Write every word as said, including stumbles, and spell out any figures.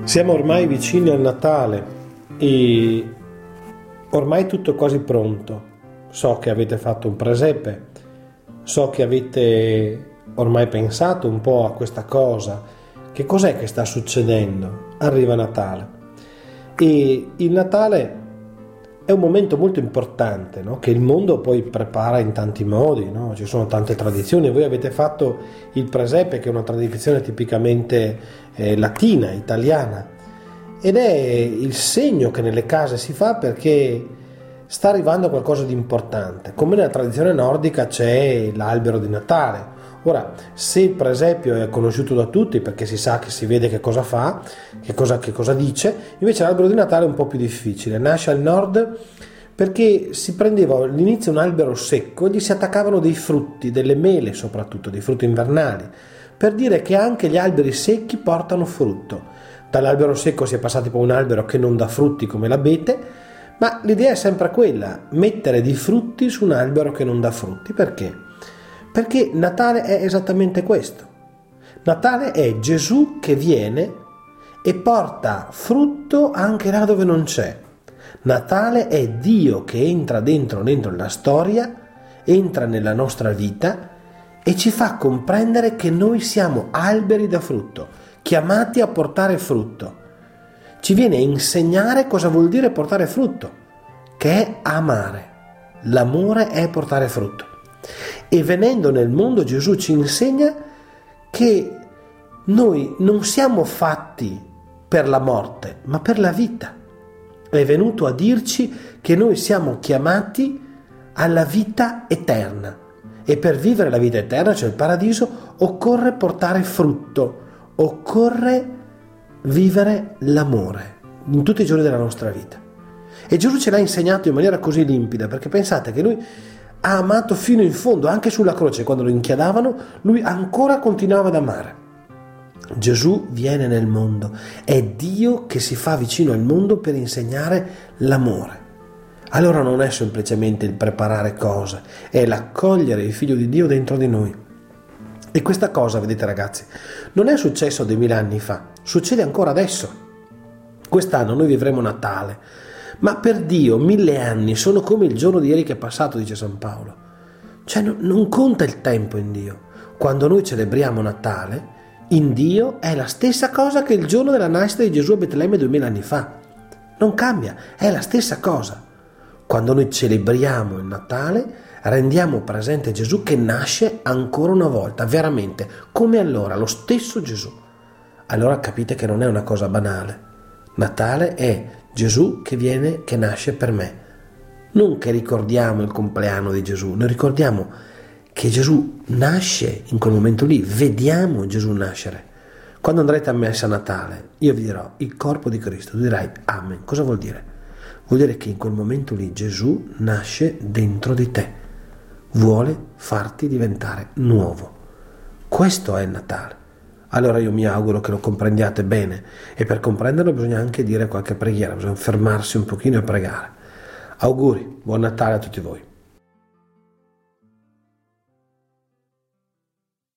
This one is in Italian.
Siamo ormai vicini al Natale e ormai tutto è quasi pronto. So che avete fatto un presepe, so che avete ormai pensato un po' a questa cosa. Che cos'è che sta succedendo? Arriva Natale e il Natale è un momento molto importante, no? Che il mondo poi prepara in tanti modi, no? Ci sono tante tradizioni. Voi avete fatto il presepe, che è una tradizione tipicamente eh, latina, italiana, ed è il segno che nelle case si fa perché sta arrivando qualcosa di importante. Come nella tradizione nordica c'è l'albero di Natale. Ora, se il presepio è conosciuto da tutti perché si sa, che si vede che cosa fa, che cosa, che cosa dice, invece l'albero di Natale è un po' più difficile. Nasce al nord perché si prendeva all'inizio un albero secco e gli si attaccavano dei frutti, delle mele soprattutto, dei frutti invernali, per dire che anche gli alberi secchi portano frutto. Dall'albero secco si è passati poi a un albero che non dà frutti come l'abete, ma l'idea è sempre quella, mettere dei frutti su un albero che non dà frutti. Perché? Perché Natale è esattamente questo. Natale è Gesù che viene e porta frutto anche là dove non c'è. Natale è Dio che entra dentro, dentro la storia, entra nella nostra vita e ci fa comprendere che noi siamo alberi da frutto, chiamati a portare frutto. Ci viene a insegnare cosa vuol dire portare frutto, che è amare. L'amore è portare frutto. E venendo nel mondo Gesù ci insegna che noi non siamo fatti per la morte, ma per la vita. È venuto a dirci che noi siamo chiamati alla vita eterna e per vivere la vita eterna, cioè il paradiso, occorre portare frutto, occorre vivere l'amore in tutti i giorni della nostra vita. E Gesù ce l'ha insegnato in maniera così limpida, perché pensate che lui ha amato fino in fondo, anche sulla croce quando lo inchiodavano, lui ancora continuava ad amare. Gesù viene nel mondo, è Dio che si fa vicino al mondo per insegnare l'amore. Allora non è semplicemente il preparare cose, è l'accogliere il Figlio di Dio dentro di noi. E questa cosa, vedete ragazzi, non è successo duemila anni fa, succede ancora adesso. Quest'anno noi vivremo Natale, ma per Dio mille anni sono come il giorno di ieri che è passato, dice San Paolo. Cioè no, non conta il tempo in Dio. Quando noi celebriamo Natale, in Dio è la stessa cosa che il giorno della nascita di Gesù a Betlemme duemila anni fa. Non cambia, è la stessa cosa. Quando noi celebriamo il Natale, rendiamo presente Gesù che nasce ancora una volta, veramente, come allora, lo stesso Gesù. Allora capite che non è una cosa banale. Natale è Gesù che viene, che nasce per me. Non che ricordiamo il compleanno di Gesù, noi ricordiamo che Gesù nasce in quel momento lì, vediamo Gesù nascere. Quando andrete a messa a Natale, io vi dirò il corpo di Cristo, tu dirai Amen. Cosa vuol dire? Vuol dire che in quel momento lì Gesù nasce dentro di te, vuole farti diventare nuovo. Questo è il Natale. Allora io mi auguro che lo comprendiate bene, e per comprenderlo bisogna anche dire qualche preghiera, bisogna fermarsi un pochino e pregare. Auguri, buon Natale a tutti voi.